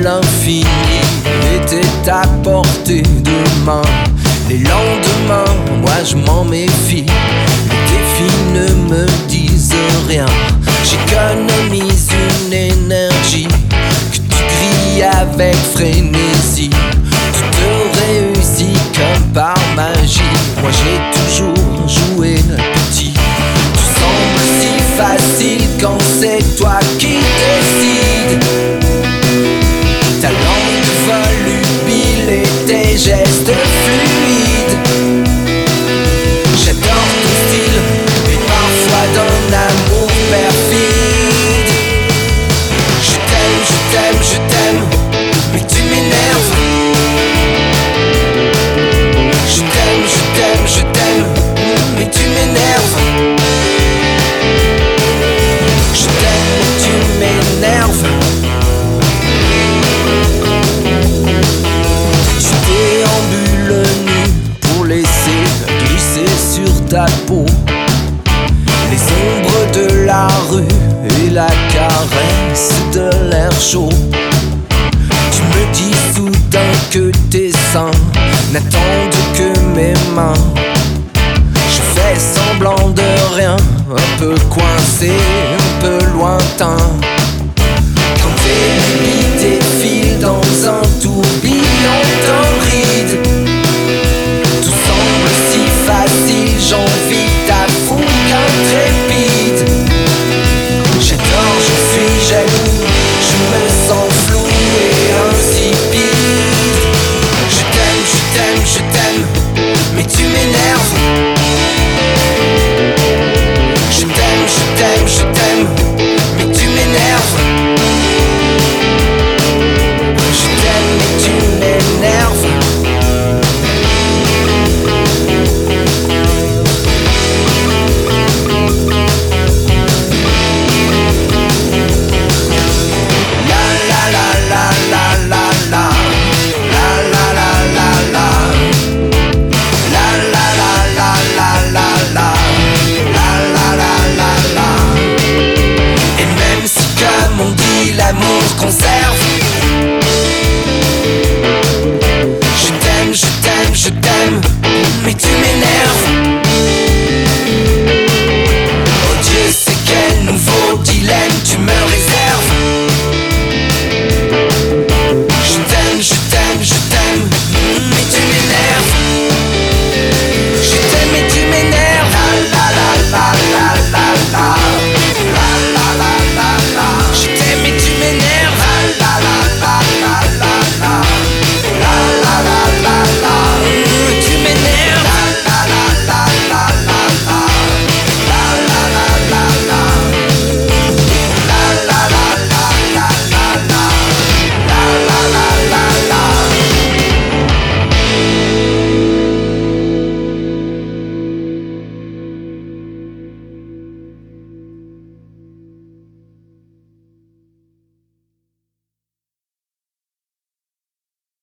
l'infini était à portée de main. Les lendemains, moi je m'en méfie. Les défis ne me disent rien. J'économise une énergie que tu grilles avec frénésie. Tout réussit comme par magie. Moi j'ai toujours joué petit. Tout semble si facile quand c'est toi qui décides. Ta langue volubile et tes gestes fluides. J'adore ton style, mais parfois d'un amour perfide. Je t'aime, je t'aime, je t'aime, mais tu m'énerves. Je t'aime, je t'aime, je t'aime, mais tu m'énerves. Je t'aime, mais tu m'énerves. Tu déambules nu pour laisser glisser sur ta peau les ombres de la rue et la caresse de l'air chaud. Tu me dis soudain que tes seins n'attendent que mes mains. Je fais semblant de rien, un peu coincé, un peu lointain.